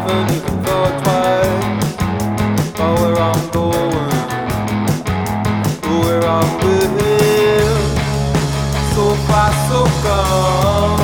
haven't even thought twice about where I'm going, or where I'm with. So far, so gone.